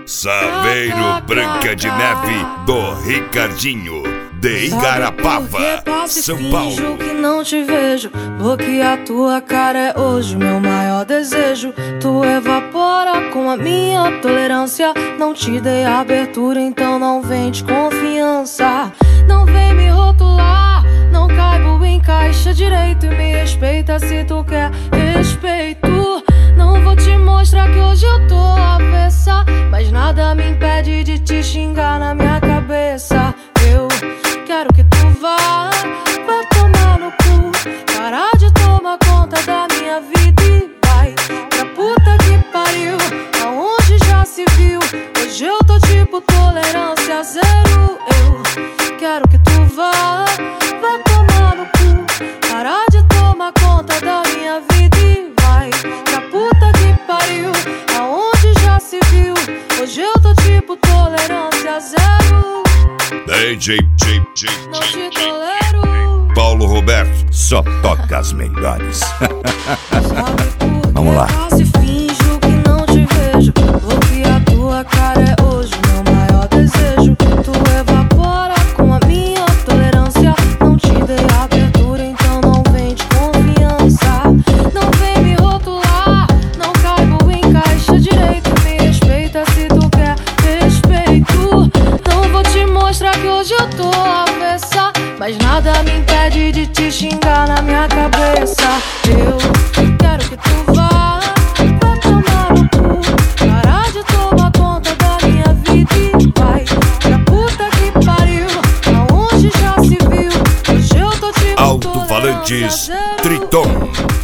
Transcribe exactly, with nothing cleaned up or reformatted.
Saveiro Branca de Neve do Ricardinho, de Igarapava, São Paulo. Finjo que não te vejo, porque a tua cara é hoje meu maior desejo. Tu evapora com a minha tolerância. Não te dei abertura, então não vem de confiança. Não vem me rotular, não caibo em caixa direito. E me respeita se tu quer respeito. Não vou te mostrar que hoje eu tô avessa, mas nada me impede de te xingar na minha cabeça. Eu quero que tu vá, vai tomar no cu, parar de tomar conta da minha vida e vai pra puta que pariu, aonde já se viu. Hoje eu tô tipo tolerância zero. Eu quero que tu vá, vai tomar no cu, parar de tomar conta da minha vida e vai pra puta que pariu, aonde já se viu. Hoje eu tô tipo tolerância zero. D J, J, J, Não te tolero. Paulo Roberto, só toca as melhores. Vamos lá. Quase finjo que não te vejo, porque a tua cara é hoje meu maior desejo. Tu evapora com a minha tolerância. Não te dei abertura, então não vem de confiança. Não vem me rotular, não caibo em caixa direito. Me respeita se tu quer respeito. Não vou te mostrar que hoje eu tô avessa, mas nada me impede de te xingar na minha cabeça. Eu quero que tu vá, vai tomar no cu, parar de tomar conta da minha vida e vai pra puta que pariu, aonde já se viu. Hoje eu tô tipo Alto-falantes Triton.